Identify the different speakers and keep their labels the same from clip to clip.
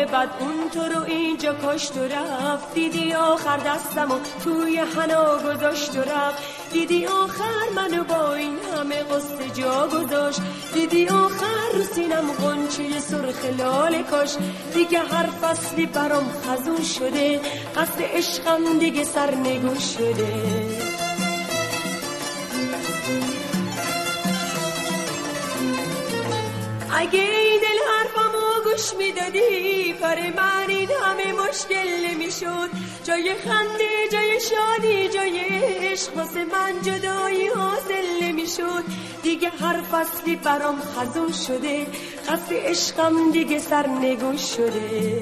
Speaker 1: عاقبت اون تو رو اینجا کشت و رفت. دیدی آخر دستم و توی حنا گذاشت و رفت. دیدی آخر منو با این همه قصه جا گذاشت. دیدی آخر رو سینم غنچه سرخ لاله کاش. دیگه هر فصلی برام خزون شده، قصد عشقم دیگه سرنگون شده. اگه این دل حرفمو گوش میدادی، کار من این همه مشکل نمیشد. جای خنده، جای شادی، جای عشق واسه من جدایی حاصل نمیشد. دیگه هر فصلی برام خزون شده، قصد عشقم دیگه سرنگون شده.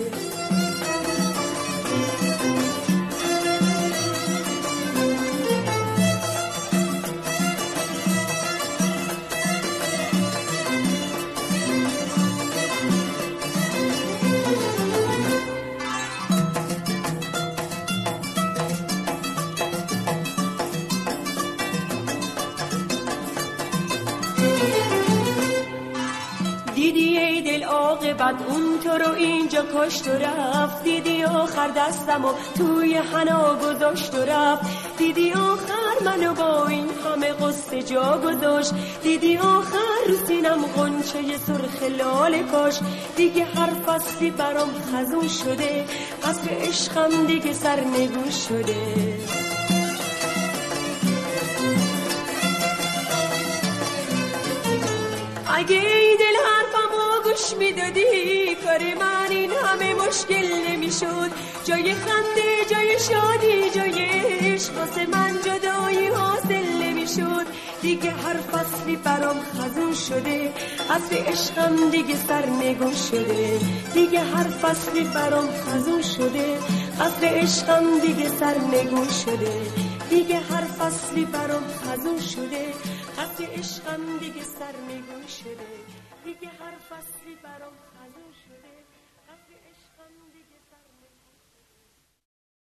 Speaker 1: دیدی ای دل عاقبت اون تو رو اینجا کشت و رفت. دیدی آخر دستم و توی حنا گذاشت و رفت. دیدی آخر منو با این همه قصه جا گذاشت. دیدی آخر رو سینم غنچه سرخ لاله کاش. دیگه هر فصلی برام خزون شده، قصد عشقم دیگه سرنگون شده. اگه ای دل حرفمو گوش میدادی، کار من این همه مشکل نمیشد. جای خنده، جای شادی، جای عشق واسه من جدایی حاصل نمیشد. دیگه هر فصلی برام خزون شده، قصد عشقم دیگه سرنگون شده. دیگه هر فصلی برام خزون شده، قصد عشقم دیگه سرنگون شده. دیگه هر فصلی برام خزون شده، قصد عشقم دیگه سرنگون شده. دیگه هر فصلی برام